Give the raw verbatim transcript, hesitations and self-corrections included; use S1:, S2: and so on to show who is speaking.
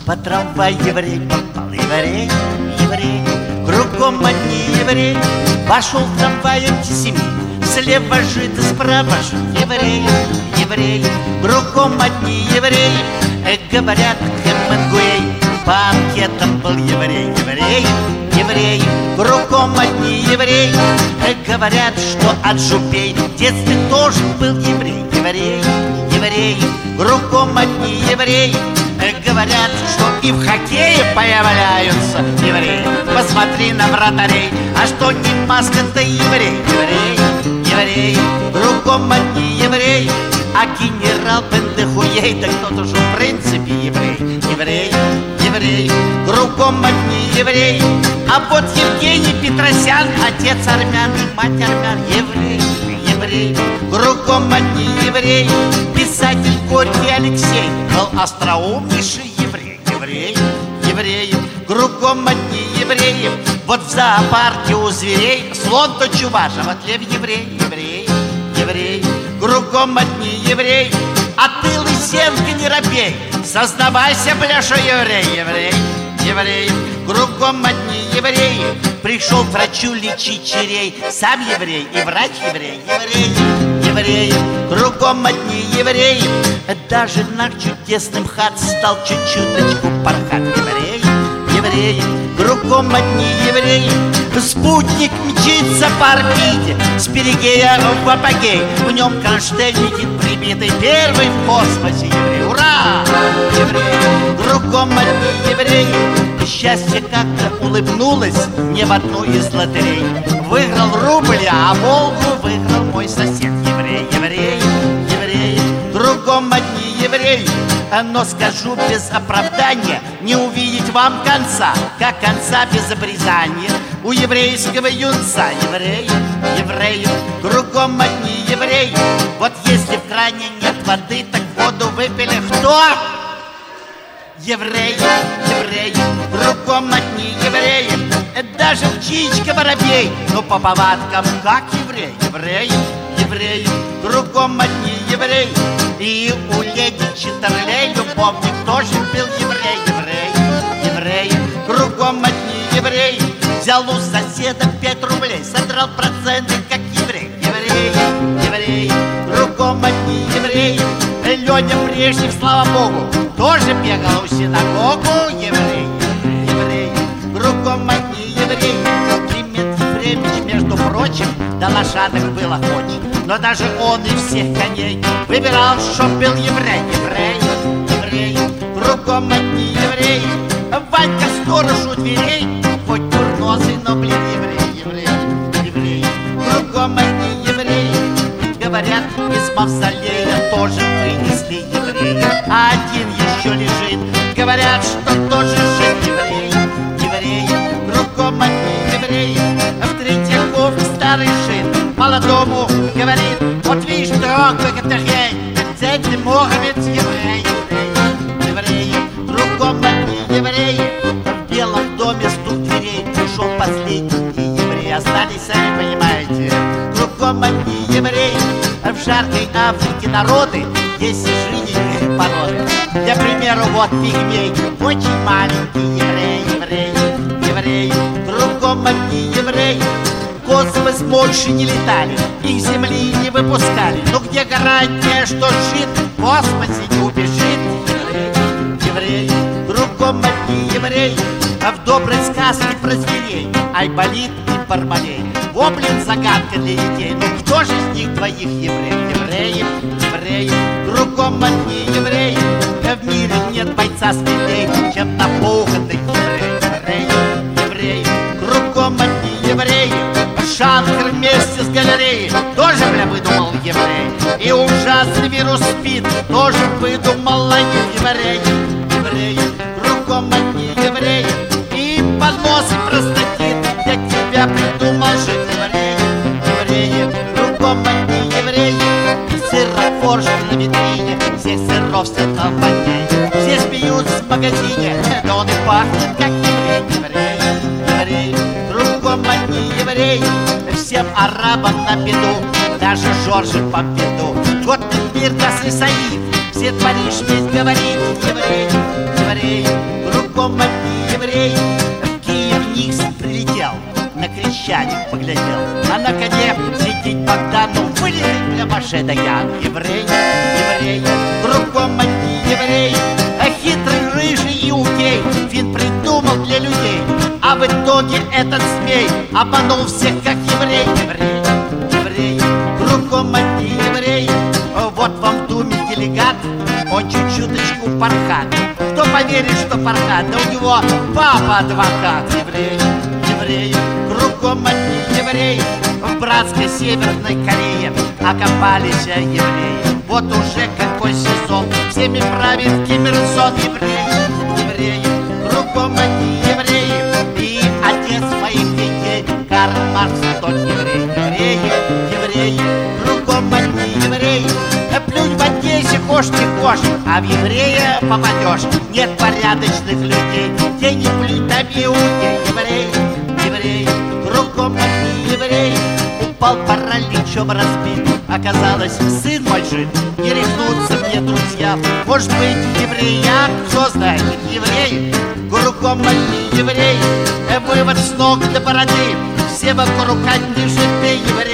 S1: По трамваю еврей попал, еврей, еврей, кругом одни евреи. Пошел в трамвай антисемит, слева жид, справа жид, евреи, евреи, кругом одни евреи. Э, говорят, Хемингуэй по анкетам был еврей, еврей, евреи, кругом одни евреи. Э, говорят, что от Жупей в детстве тоже был еврей, еврей, евреи, кругом одни евреи. Э, говорят, что и в хоккее появляются евреи. Посмотри на вратарей, а что не маска-то еврей, еврей, евреи, кругом одни евреи. А генерал Бендехуей, да кто-то же в принципе еврей, еврей, еврей, кругом одни евреи. А вот Евгений Петросян, отец армян и мать армян, еврей, еврей, кругом одни евреи. Писатель Горький Алексей был остроумнейший еврей, еврей, евреи, кругом одни евреи. Вот в зоопарке у зверей слон то чуваш, а вот лев еврей, еврей, еврей, кругом одни евреи. А ты, Лысенко, не робей, сознавайся, бля, что еврей, еврей, еврей, кругом одни евреи. Пришел к врачу лечить черей, сам еврей и врач еврей, еврей, евреи, кругом одни евреи. Даже наш чудесным хат стал чуть-чуточку пархат, еврей, евреи, кругом одни евреи. Спутник мчится по орбите с перигея в апогей. В нем кронштейн летит прибитый, первый в космосе еврей. Ура! Евреи, кругом одни евреи. Счастье как-то улыбнулось мне в одну из лотерей. Выиграл рубль, а Волгу выиграл мой сосед. Еврей, еврей, евреи, кругом одни евреи. Но скажу без оправдания, не увидеть вам конца, как конца без обрезания у еврейского юнца. Евреи, евреи, кругом одни евреи. Вот если в кране нет воды, так воду выпили кто? Евреи, евреи, кругом одни евреи. Даже птичка воробей, но по повадкам как еврей. Евреи, евреи, кругом одни евреи. И у леди Читерлей любовник тоже был еврей, еврей, еврей, кругом одни евреи. Взял у соседа пять рублей, содрал проценты, как еврей, еврей, еврей, кругом одни евреи. Леня Брежнев, слава богу, тоже бегал у синагогу, еврей, еврей, кругом одни евреи. Климент Ефремович, между прочим, до лошадок был охоч, но даже он и всех коней выбирал, чтоб был еврей, еврей, еврей, кругом одни евреи. Ванька сторож у дверей, хоть курносый, но, блин, еврей, еврей, еврей, кругом одни евреи. Говорят, из мавзолея тоже вынесли евреи, а один еще лежит. Говорят, что тоже жив еврей, еврей, кругом одни евреи. В Третьяковке старый жид молодому говорит: вот видишь, друг, как это хрень, ты Мохаммед еврей, еврей, еврей, кругом одни евреи. В Белом доме стук дверей, пришел последний еврей. Остались, сами понимаете, кругом одни евреи. В жаркой Африке народы есть жизненные породы. Для примера, вот пигмей, очень маленький еврей, еврей, еврей, кругом одни евреи. В космос больше не летали, их с земли не выпускали. Но где гарантия, что жид в космосе не убежит? Еврей, еврей, кругом одни евреи. А в доброй сказке про зверей Айболит и Бармалей. Воблин загадка для детей. Ну кто же из них двоих еврей? Евреи, евреи, кругом одни евреи. В мире нет бойца смелей, чем напуганный еврей. Евреи, евреи, кругом одни евреи. Шанкер вместе с галереей тоже, бля, выдумал еврей. И ужасный вирус СПИД тоже выдумал еврей. Евреи, кругом одни евреи. И понос и простатит для тебя придумал же еврей. Евреи, кругом одни евреи. Сырофорж на витрине, всех сыров светло воняет. Все смеются в магазине, да он и пахнет как еврей. Еврей, еврей, кругом одни евреи. Всем арабам на беду, даже Жоржу Помпиду. Вот мир даст и Саид, все Париж весь говорит. Еврей, еврей, кругом одни евреи. В Киев Никс прилетел, на Крещатик поглядел, а на коне сидит Богдан, ну вылезет для Маше Даян. Еврей, еврей, кругом одни евреи. А хитрый, рыжий иудей фин придумал для людей, а в итоге этот змей обманул всех, как еврей. Еврей, еврей, кругом одни евреи. Вот вам в Думе делегат, он чуть-чуточку пархат. Кто поверит, что пархат? Да у него папа адвокат. Еврей, еврей, кругом одни евреи. В братской Северной Корее окопались евреи. Вот уже какой сезон, всеми правит Ким Ир Сен. Евреи, евреи, кругом одни евреи. И отец своих детей Карл Маркс тот еврей. Евреи, евреи, кругом одни евреи. Плюнь в Одессе, хошь не хошь, а в еврея попадешь. Нет порядочных людей, те не плюнь, там иудей. Еврей, еврей, кругом одни евреи. Упал параличом разбит, оказалось, сын мой жив. Не рехнутся мне друзья, может быть, еврея, кто знает, евреи, кругом одни евреи. Вывод с ног до бороды, все вокруг одни житы.